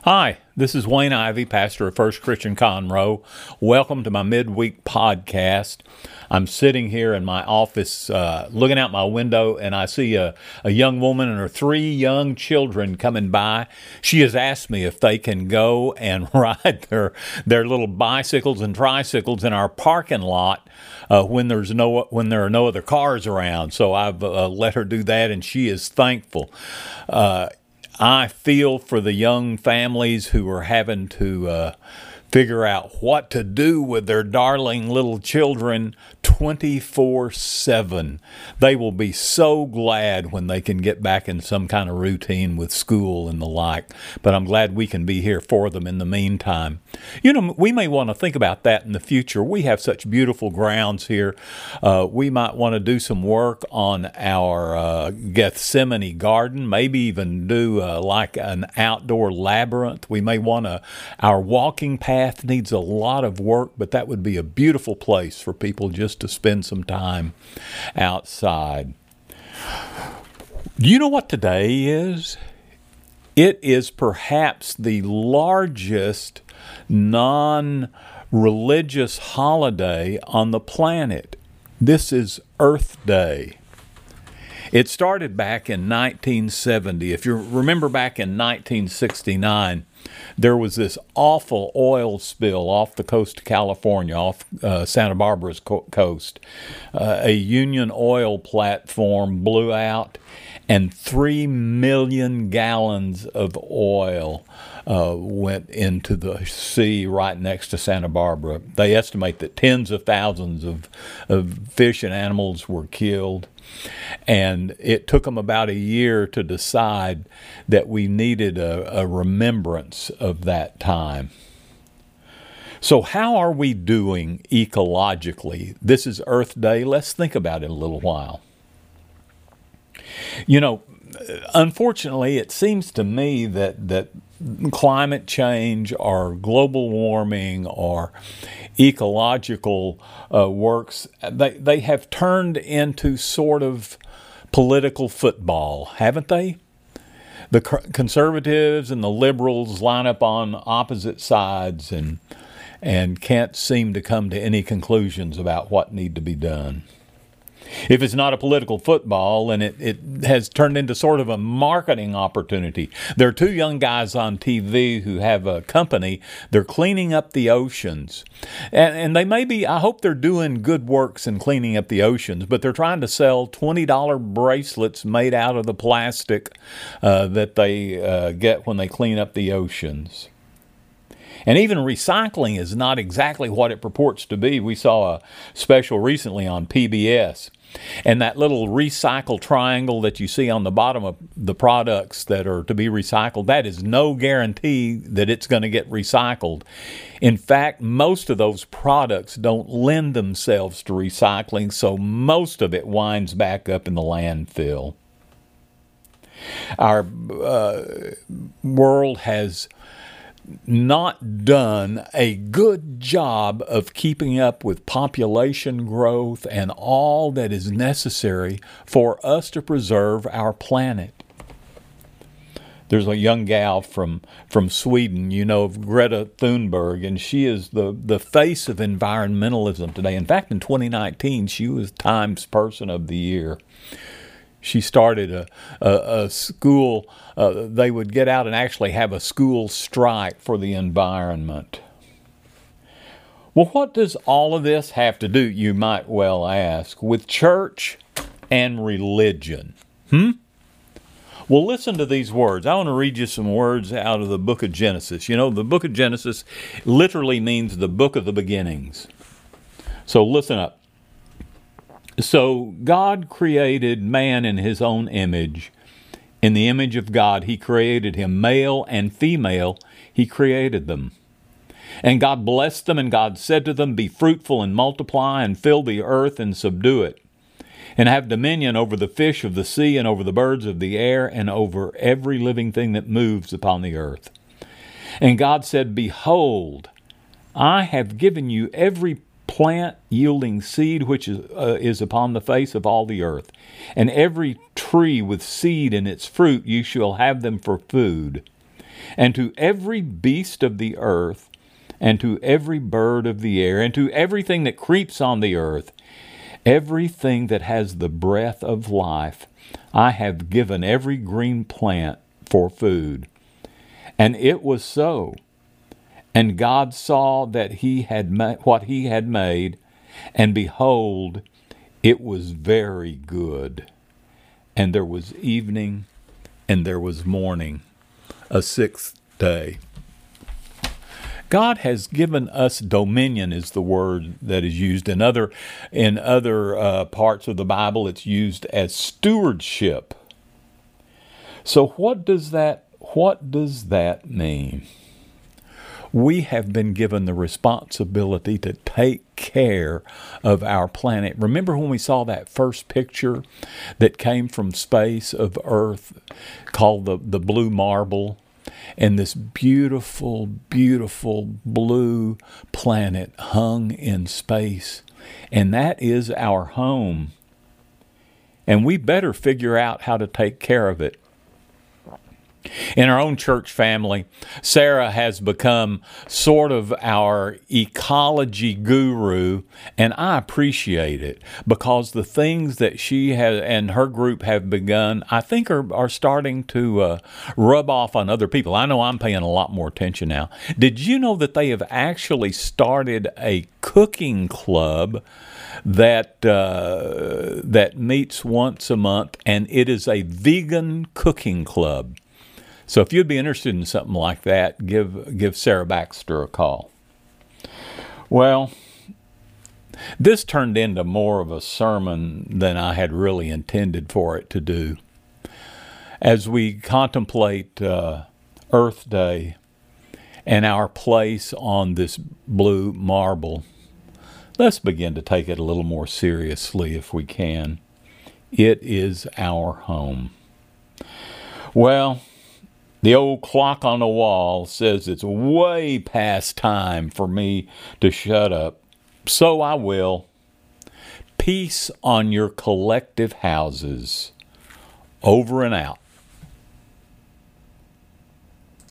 Hi, this is Wayne Ivy, pastor of First Christian Conroe. Welcome to my midweek podcast. I'm sitting here in my office looking out my window, and I see a young woman and her three young children coming by. She has asked me if they can go and ride their little bicycles and tricycles in our parking lot when there are no other cars around. So I've let her do that, and she is thankful. I feel for the young families who are having to figure out what to do with their darling little children 24/7. They will be so glad when they can get back in some kind of routine with school and the like. But I'm glad we can be here for them in the meantime. You know, we may want to think about that in the future. We have such beautiful grounds here. We might want to do some work on our Gethsemane garden, maybe even do like an outdoor labyrinth. We may want to, our walking path needs a lot of work, but that would be a beautiful place for people just to spend some time outside. Do you know what today is? It is perhaps the largest non-religious holiday on the planet. This is Earth Day. It started back in 1970. If you remember, back in 1969, there was this awful oil spill off the coast of California, off Santa Barbara's coast. A Union Oil platform blew out, and 3 million gallons of oil went into the sea right next to Santa Barbara. They estimate that tens of thousands of fish and animals were killed. And it took them about a year to decide that we needed a remembrance of that time. So how are we doing ecologically? This is Earth Day. Let's think about it a little while. You know, unfortunately, it seems to me that climate change or global warming or ecological works, they have turned into sort of political football, haven't they? The conservatives and the liberals line up on opposite sides and can't seem to come to any conclusions about what need to be done. If it's not a political football, then it has turned into sort of a marketing opportunity. There are two young guys on TV who have a company. They're cleaning up the oceans. And they may be, I hope they're doing good works in cleaning up the oceans, but they're trying to sell $20 bracelets made out of the plastic that they get when they clean up the oceans. And even recycling is not exactly what it purports to be. We saw a special recently on PBS. And that little recycle triangle that you see on the bottom of the products that are to be recycled, that is no guarantee that it's going to get recycled. In fact, most of those products don't lend themselves to recycling, so most of it winds back up in the landfill. Our world has not done a good job of keeping up with population growth and all that is necessary for us to preserve our planet. There's a young gal from Sweden, you know, of Greta Thunberg, and she is the face of environmentalism today. In fact, in 2019, she was Times Person of the Year. She started a school. They would get out and actually have a school strike for the environment. Well, what does all of this have to do, you might well ask, with church and religion? Well, listen to these words. I want to read you some words out of the book of Genesis. You know, the book of Genesis literally means the book of the beginnings. So listen up. So God created man in his own image. In the image of God, he created him. Male and female, he created them. And God blessed them, and God said to them, "Be fruitful and multiply, and fill the earth and subdue it, and have dominion over the fish of the sea, and over the birds of the air, and over every living thing that moves upon the earth." And God said, "Behold, I have given you every plant yielding seed which is upon the face of all the earth, and every tree with seed in its fruit you shall have them for food. and to every beast of the earth, and to every bird of the air, and to everything that creeps on the earth, everything that has the breath of life, I have given every green plant for food. And it was so. And God saw that he had what he had made, and behold, it was very good. And there was evening, and there was morning, a sixth day. God has given us dominion is the word that is used. In other parts of the Bible, it's used as stewardship. So what does that mean? We have been given the responsibility to take care of our planet. Remember when we saw that first picture that came from space of Earth called the blue marble? And this beautiful, beautiful blue planet hung in space. And that is our home. And we better figure out how to take care of it. In our own church family, Sarah has become sort of our ecology guru, and I appreciate it because the things that she has and her group have begun, I think are starting to rub off on other people. I know I'm paying a lot more attention now. Did you know that they have actually started a cooking club that meets once a month, and it is a vegan cooking club? So if you'd be interested in something like that, give Sarah Baxter a call. Well, this turned into more of a sermon than I had really intended for it to do. As we contemplate Earth Day and our place on this blue marble, let's begin to take it a little more seriously if we can. It is our home. Well, the old clock on the wall says it's way past time for me to shut up, so I will. Peace on your collective houses. Over and out.